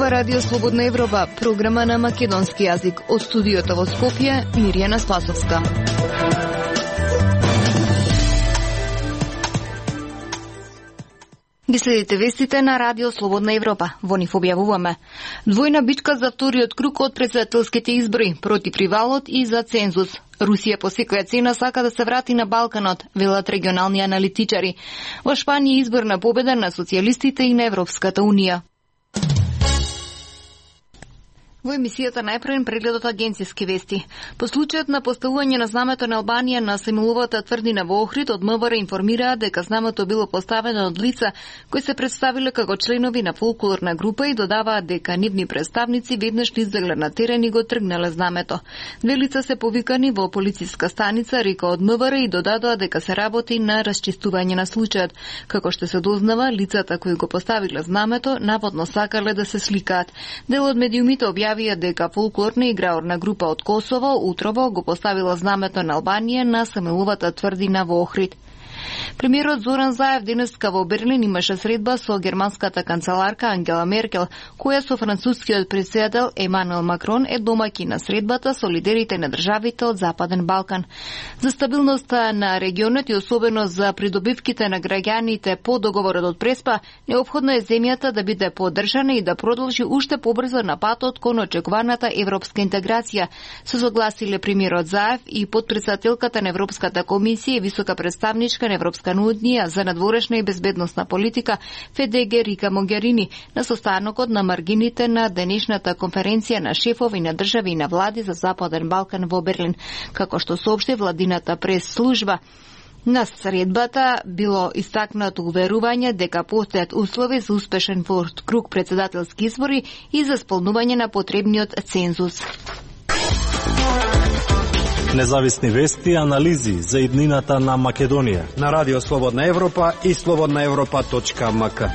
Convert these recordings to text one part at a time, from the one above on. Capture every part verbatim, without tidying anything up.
Ова Радио Слободна Европа, програма на македонски јазик. Од студиото во Скопје, Мирјана Спасовска. Ги следите вестите на Радио Слободна Европа. Во нив објавуваме двојна битка за вториот круг од претседателските избори, против ривалот и за цензус. Русија по секоја цена сака да се врати на Балканот, велат регионални аналитичари. Во Шпанија изборна победа на социјалистите и на Европската унија. Во емисијата најпрвен прегледот агенцијски вести. По случајот на поставување на знамето на Албанија на Семиловата тврдина во Охрид, од МВР информираа дека знамето било поставено од лица кои се представиле како членови на фолклорна група и додаваат дека нивни представници веднаш излегле на терен и го тргнале знамето. Две лица се повикани во полициска станица, река од МВР, и додадоа дека се работи на расчистување на случајот. Како што се дознава, лицата кои го поставиле знамето наводно сакале да се сликаат. Дел од медиумите објави дека фолклорна играорна група од Косово утрово го поставила знамето на Албанија на Самиловата тврдина во Охрид. Премиерот Зоран Заев денеска во Берлин имаше средба со германската канцеларка Ангела Меркел, која со францускиот претседател Емануел Макрон е домаќин на средбата со лидерите на државите од Западен Балкан. За стабилноста на регионот и особено за придобивките на граѓаните по договорот од Преспа, неопходно е земјата да биде поддржана и да продолжи уште побрзо на патот кон очекуваната европска интеграција, се согласиле премиерот Заев и потпредседателката на Европската комисија и висока представничка на Европска унија за надворешна и безбедносна политика ФДГ Рика Могерини на состанокот на маргините на денешната конференција на шефови на држави и на влади за Западен Балкан во Берлин, како што соопшти владината прес-служба. На средбата било истакнато уверување дека постојат услови за успешен втор круг претседателски избори и за исполнување на потребниот цензус. Независни вести и анализи за иднината на Македонија на Радио Слободна Европа и слободна европа точка ем ка.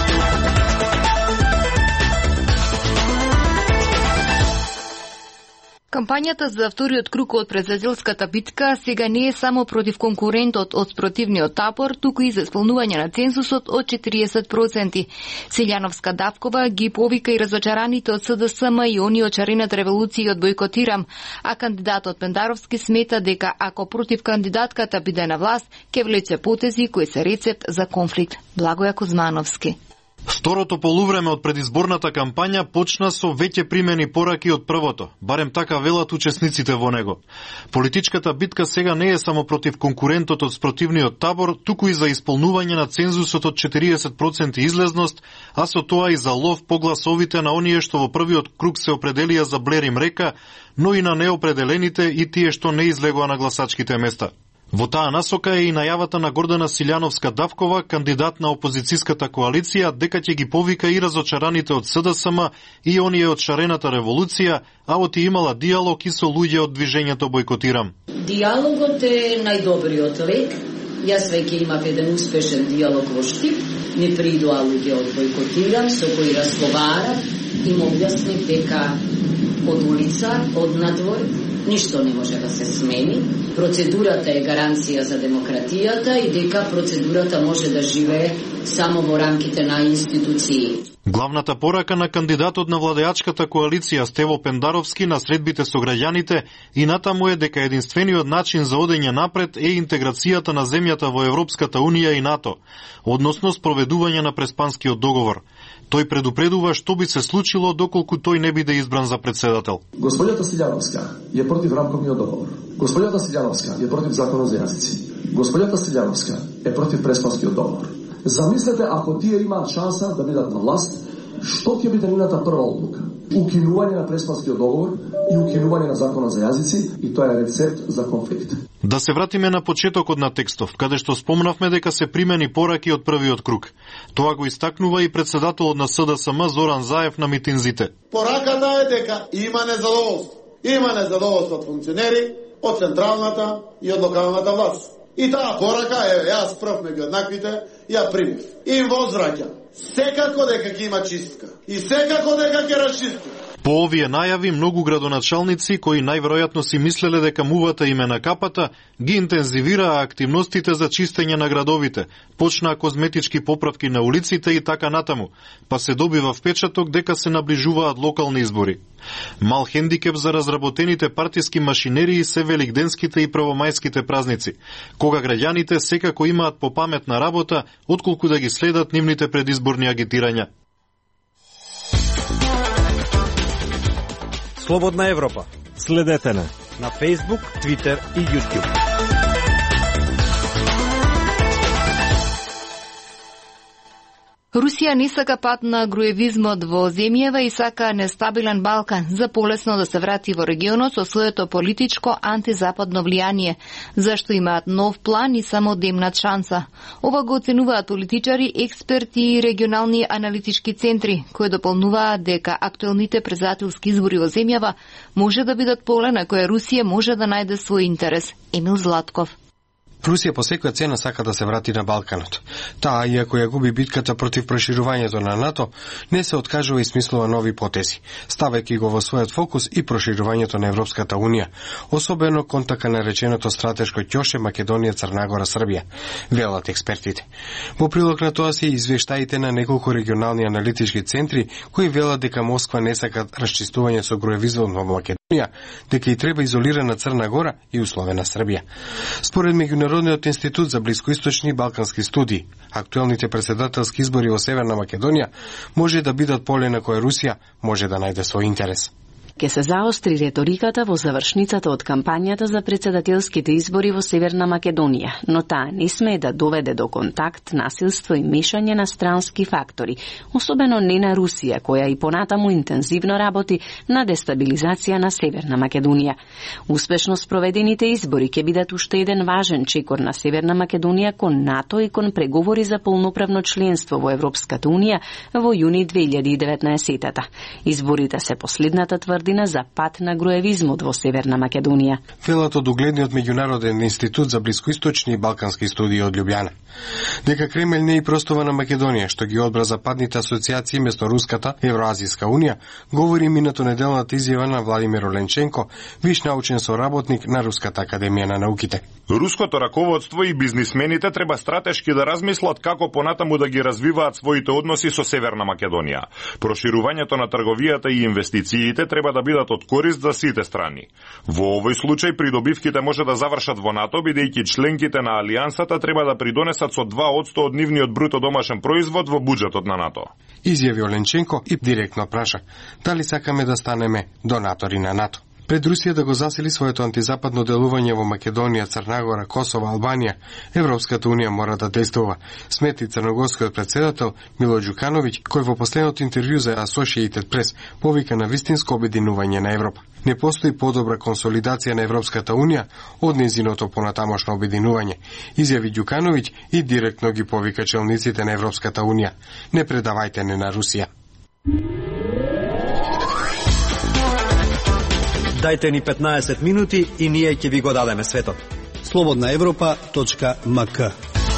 Кампањата за вториот круг од претседателската битка сега не е само против конкурентот од спротивниот табор, туку и за исполнување на цензусот од четириесет проценти. Силјановска Давкова ги повика и разочараните од СДСМ и они од шарената револуција од Бојкотирам, а кандидатот Пендаровски смета дека ако против кандидатката биде на власт, ќе влече потези кои се рецепт за конфликт. Благоја Кузмановски. Второто полувреме од предизборната кампања почна со веќе примени пораки од првото, барем така велат учесниците во него. Политичката битка сега не е само против конкурентот од спротивниот табор, туку и за исполнување на цензусот од четириесет проценти излезност, а со тоа и за лов по гласовите на оние што во првиот круг се определија за Блерим Река, но и на неопределените и тие што не излегоа на гласачките места. Во таа насока е и најавата на Гордана Силјановска Давкова, кандидат на опозицијската коалиција, дека ќе ги повика и разочараните од СДСМ и оние од шарената револуција, а оти имала диалог и со луѓе од движењето Бојкотирам. Диалогот е најдобриот лек. Јас веќе имав еден успешен диалог во Штип. Ми придоа луѓе од Бојкотирам со кои разговарав и му објаснив дека од улица, од надвор, ништо не може да се смени. Процедурата е гаранција за демократијата и дека процедурата може да живее само во рамките на институции. Главната порака на кандидатот на владеачката коалиција Стево Пендаровски на средбите со граѓаните и натаму е дека единствениот начин за одење напред е интеграцијата на земјата во Европската унија и НАТО, односно спроведување на Преспанскиот договор. Тој предупредува што би се случило доколку тој не биде избран за председател. Господјата Силјановска е против рамковниот договор. Господјата Силјановска е против законот за јазици. Господјата Силјановска е против Преспанскиот договор. Замислете ако тие имаат шанса да бидат на власт, што ќе биде нивната прва одлука? Укинување на Преспанскиот договор и укинување на законот за јазици, и тоа е рецепт за конфликт. Да се вратиме на почетокот на текстов, каде што спомнавме дека се примени пораки од првиот круг. Тоа го истакнува и председателот на СДСМ Зоран Заев на митинзите. Пораката е дека има незадоволство. Има незадоволство од функционери, од централната и од локалната власт. И таа порака, е, јас прв меѓу еднаквите, ја примив. И возвраќам. Секако дека ќе има чистка. И секако дека ќе расчисти. По овие најави, многу градоначалници, кои најверојатно си мислеле дека мувата им е на капата, ги интензивираа активностите за чистење на градовите, почнаа козметички поправки на улиците и така натаму, па се добива впечаток дека се наближуваат локални избори. Мал хендикеп за разработените партиски машинерии се великденските и првомајските празници, кога граѓаните секако имаат попаметна работа, отколку да ги следат нивните предизборни агитирања. Слободна Европа. Следете на на Facebook, Twitter и YouTube. Русија не сака пат на груевизмот во земјава и сака нестабилен Балкан за полесно да се врати во регионот со своето политичко антизападно влијание, зашто имаат нов план и само да имнат шанса. Ова го оценуваат политичари, експерти и регионални аналитички центри, кои дополнуваат дека актуелните председателски избори во земјава може да бидат поле на која Русија може да најде свој интерес. Емил Златков. Русија по секоја цена сака да се врати на Балканот. Таа, иако ја губи битката против проширувањето на НАТО, не се откажува и смислува нови потези, ставајќи го во својот фокус и проширувањето на Европската Унија, особено кон така нареченото стратешко ќоше Македонија, Црна Гора, Србија, велат експертите. Во прилог на тоа се извештаите на неколку регионални аналитички центри кои велат дека Москва не сака расчистување со груевизмот во Македонија, дека и треба изолирана Црна Гора и условена Србија. Според Меѓународниот институт за блискоисточни и балкански студии, актуелните председателски избори во Северна Македонија може да бидат поле на која Русија може да најде свој интерес. Ке се заостри реториката во завршницата од кампањата за председателските избори во Северна Македонија, но таа не смее да доведе до контакт, насилство и мешање на странски фактори, особено не на Русија, која и понатаму интензивно работи на дестабилизација на Северна Македонија. Успешно спроведените избори ќе бидат уште еден важен чекор на Северна Македонија кон НАТО и кон преговори за полноправно членство во Европската Унија во јуни две илјади и деветнаесетта. Изборите се последната тврдина за пат на груевизмот во Северна Македонија. Велат од угледниот Меѓународен институт за блискоисточни и балкански студии од Љубљана. Дека Кремљ не и простува на Македонија, што ги одбра западните асоциации место Руската Евроазијска унија, говори минато неделната изјава на Владимир Оленченко, виш научен соработник на Руската академија на науките. Руското раководство и бизнисмените треба стратешки да размислат како понатаму да ги развиваат своите односи со Северна Македонија. Проширувањето на трговијата и инвестициите треба да бидат од корист за сите страни. Во овој случај придобивките може да завршат во НАТО, бидејќи членките на алијансата треба да придонесат со два одсто од нивниот бруто домашен производ во буџетот на НАТО. Изјави Оленченко и директно праша дали сакаме да станеме донатори на НАТО. Пред Русија да го засили своето антизападно делување во Македонија, Црна Гора, Косово, Албанија, Европската Унија мора да действува, смети црногорскиот председател Мило Ѓукановиќ, кој во последното интервју за Associated Press повика на вистинско обединување на Европа. Не постои подобра консолидација на Европската Унија од нејзиното понатамошно обединување, изјави Ѓукановиќ и директно ги повика челниците на Европската Унија. Не предавајте не на Русија. Дајте ни петнаесет минути и ние ќе ви го дадеме светот. слободна европа точка ем ка.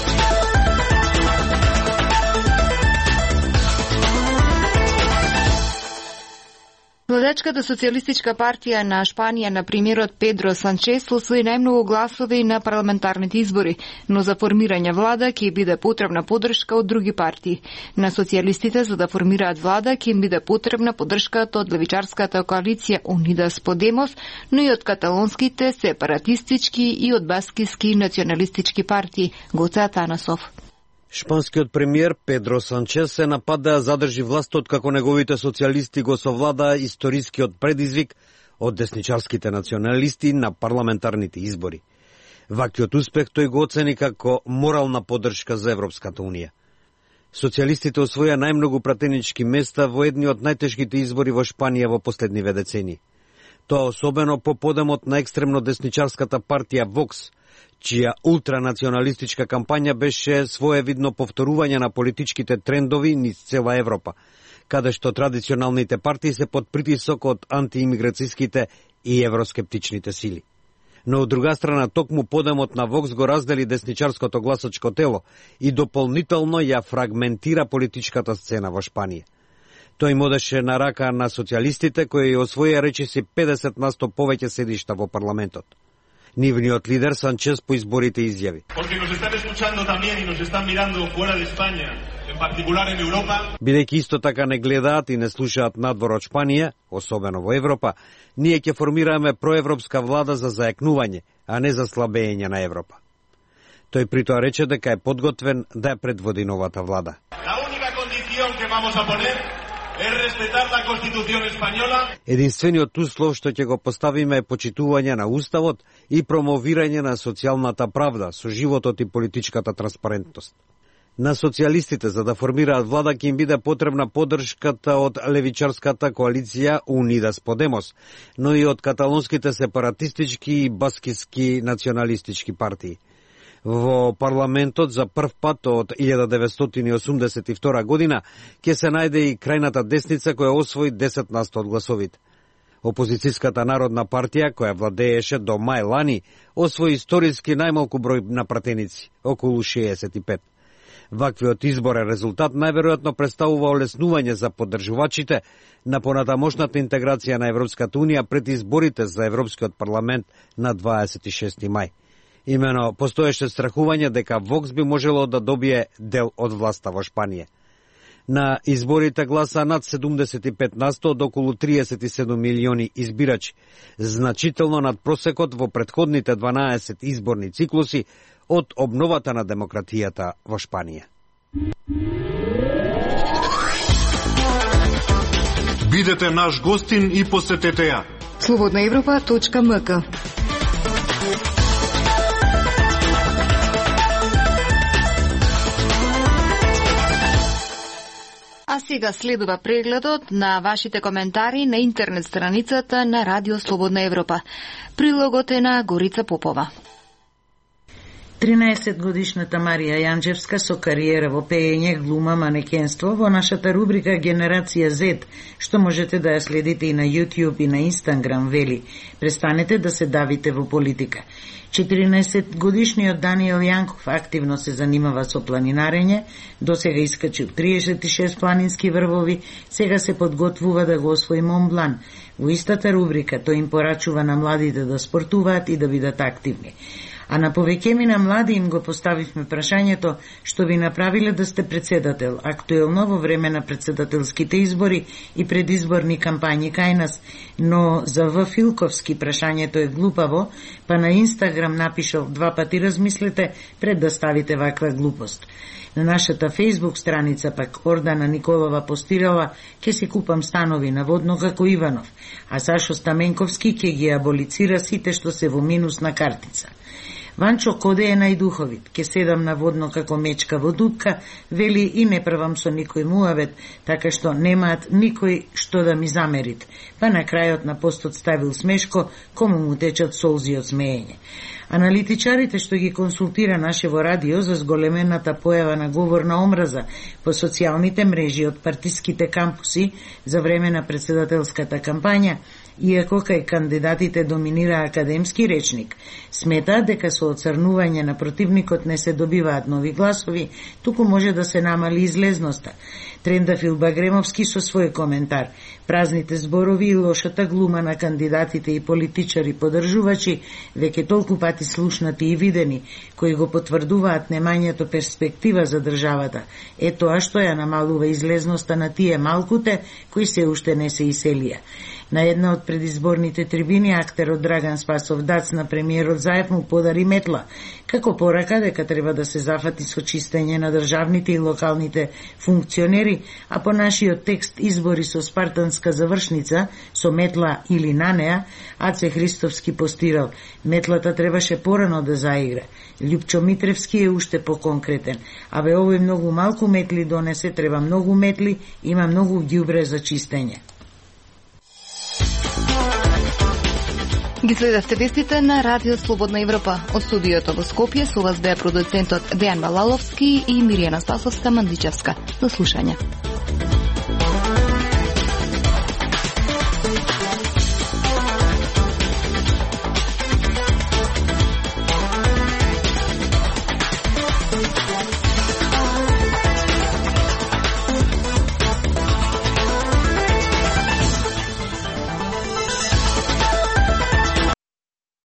Младечката социјалистичка партија на Шпанија на премиерот Педро Санчес освои најмногу гласови на парламентарните избори, но за формирање влада ќе биде потребна поддршка од други партии. На социјалистите за да формираат влада ќе им биде потребна поддршката од левичарската коалиција Unidas Podemos, но и од каталонските сепаратистички и од баскиски националистички партии. Гоце Атанасов. Шпанскиот премиер Педро Санчес се напада да задржи властот како неговите социјалисти го совладаа историскиот предизвик од десничарските националисти на парламентарните избори. Ваквиот успех тој го оцени како морална поддршка за Европската Унија. Социјалистите освоја најмногу пратенички места во едни од најтешките избори во Шпанија во последниве децении. Тоа особено по подемот на екстремно десничарската партија Вокс, чија ултранационалистичка кампања беше своевидно повторување на политичките трендови низ цела Европа, каде што традиционалните партии се под притисок од антиимиграцијските и евроскептичните сили. Но од друга страна, токму подемот на Вокс го раздели десничарското гласачко тело и дополнително ја фрагментира политичката сцена во Шпанија. Тој им одеше на рака на социјалистите кои освоија речиси педесет на сто повеќе седишта во парламентот. Нивниот лидер Санчес по изборите изјави: бидејќи исто така не гледаат и не слушаат надвор од Шпанија, особено во Европа, ние ќе формираме проевропска влада за заекнување, а не за слабење на Европа. Тој при тоа рече дека е подготвен да ја предводи новата влада. Единствениот услов што ќе го поставиме е почитување на Уставот и промовирање на социјалната правда со животот и политичката транспарентност. На социјалистите за да формираат влада ќе им биде потребна поддршката од левичарската коалиција Унидас Подемос, но и од каталонските сепаратистички и баскиски националистички партии. Во парламентот за прв пат од илјада деветстотини и осумдесет и втора година ќе се најде и крајната десница која освои десет на сто од гласовите. Опозицијската народна партија, која владееше до мај лани, освои историски најмалку број на пратеници, околу шеесет и пет. Ваквиот изборен резултат најверојатно представува олеснување за поддржувачите на понатамошната интеграција на Европската Унија пред изборите за Европскиот парламент на дваесет и шести мај. Имено, постоеше страхување дека Вокс би можело да добие дел од власта во Шпанија. На изборите гласа над седумдесет и пет на сто од околу триесет и седум милиони избирачи, значително над просекот во претходните дванаесет изборни циклуси од обновата на демократијата во Шпанија. Бидете наш гостин и посетете ја. слободна европа точка ем ка. А сега следува прегледот на вашите коментари на интернет страницата на Радио Слободна Европа. Прилогот е на Горица Попова. тринаесет годишната Марија Јанчевска со кариера во пеење, глума, манекенство во нашата рубрика Генерација Z, што можете да ја следите и на YouTube и на Instagram, вели: престанете да се давите во политика. четиринаесет годишниот Даниел Јанков активно се занимава со планинарење, досега искачил триесет и шест планински врвови, сега се подготвува да го освои Мон Блан. Во истата рубрика тој им порачува на младите да спортуваат и да бидат активни. А на повеќе на млади им го поставивме прашањето што би направиле да сте председател, актуелно во време на председателските избори и предизборни кампањи кај нас, но за В. Филковски прашањето е глупаво, па на Инстаграм напишал: два пати размислете пред да ставите ваква глупост. На нашата Фейсбук страница пак Ордана Николова постирала: ке се купам станови наводно како Иванов, а Сашо Стаменковски ке ги аболицира сите што се во минусна картица. Ванчо Коде е најдуховит, ке седам наводно како мечка во дупка, вели, и не првам со никој муавет, така што немаат никој што да ми замерит. Па на крајот на постот ставил смешко, кому му течат солзи од смеење. Аналитичарите што ги консултира наше во радио за зголемената појава на говор на омраза по социјалните мрежи од партиските кампуси за време на председателската кампања, иако кај кандидатите доминира академски речник, сметаат дека со оцрнување на противникот не се добиваат нови гласови, туку може да се намали излезноста. Трендафил Багремовски со свој коментар: празните зборови и лошата глума на кандидатите и политичари поддржувачи, веќе толку пати слушнати и видени, кои го потврдуваат немањето перспектива за државата, е тоа што ја намалува излезноста на тие малкуте кои се уште не се иселија. На една од предизборните трибини актерот Драган Спасов Дац на премиерот Заев му подари метла, како порака дека треба да се зафати со чистење на државните и локалните функционери, а по нашиот текст избори со спартанска завршница, со метла или на неа, Аце Христовски постирал: метлата требаше порано да заигра. Љупчо Митревски е уште поконкретен: абе овој многу малку метли донесе, треба многу метли, има многу ѓубре за чистење. Ги следевте вестите на Радио Слободна Европа. Од студиото во Скопје со вас беа продуцентот Дејан Балаловски и Миријана Спасовска Мандичевска. До слушање.